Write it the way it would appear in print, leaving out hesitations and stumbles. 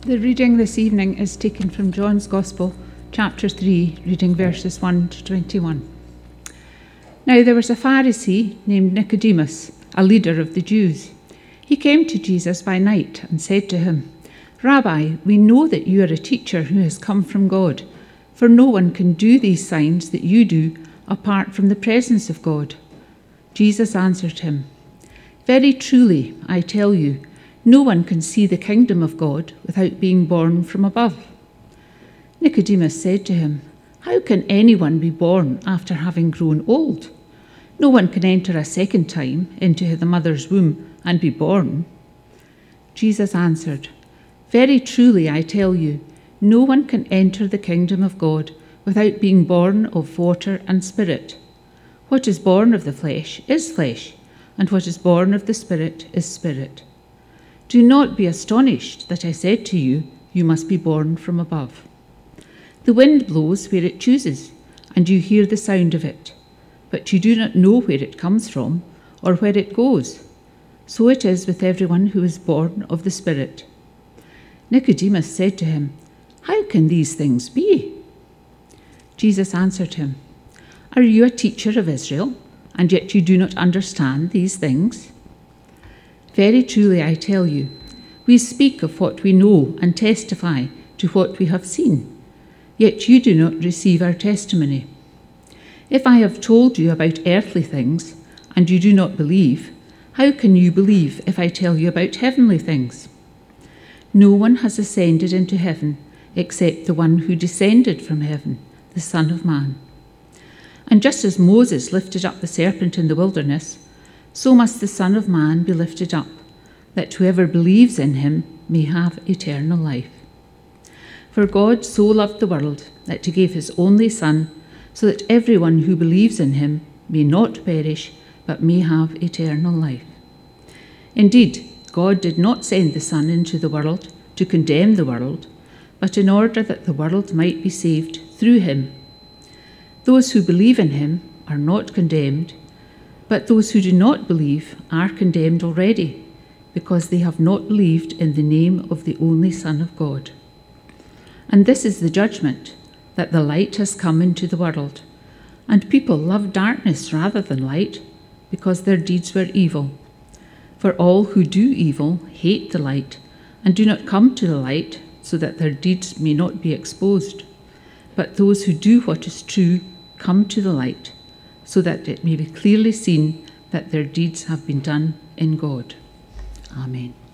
The reading this evening is taken from John's Gospel, chapter 3, reading verses 1 to 21. Now there was a Pharisee named Nicodemus, a leader of the Jews. He came to Jesus by night and said to him, "Rabbi, we know that you are a teacher who has come from God, for no one can do these signs that you do apart from the presence of God." Jesus answered him, "Very truly, I tell you, no one can see the kingdom of God without being born from above." Nicodemus said to him, "How can anyone be born after having grown old? No one can enter a second time into the mother's womb and be born." Jesus answered, "Very truly, I tell you, no one can enter the kingdom of God without being born of water and spirit. What is born of the flesh is flesh, and what is born of the spirit is spirit. Do not be astonished that I said to you, you must be born from above. The wind blows where it chooses, and you hear the sound of it, but you do not know where it comes from or where it goes. So it is with everyone who is born of the Spirit." Nicodemus said to him, "How can these things be?" Jesus answered him, "Are you a teacher of Israel, and yet you do not understand these things? Very truly, I tell you, we speak of what we know and testify to what we have seen, yet you do not receive our testimony. If I have told you about earthly things, and you do not believe, how can you believe if I tell you about heavenly things? No one has ascended into heaven except the one who descended from heaven, the Son of Man. And just as Moses lifted up the serpent in the wilderness, so must the Son of Man be lifted up, that whoever believes in him may have eternal life. For God so loved the world that he gave his only Son, so that everyone who believes in him may not perish, but may have eternal life. Indeed, God did not send the Son into the world to condemn the world, but in order that the world might be saved through him. Those who believe in him are not condemned, but those who do not believe are condemned already, because they have not believed in the name of the only Son of God. And this is the judgment, that the light has come into the world, and people love darkness rather than light, because their deeds were evil. For all who do evil hate the light, and do not come to the light, so that their deeds may not be exposed. But those who do what is true come to the light, so that it may be clearly seen that their deeds have been done in God. Amen.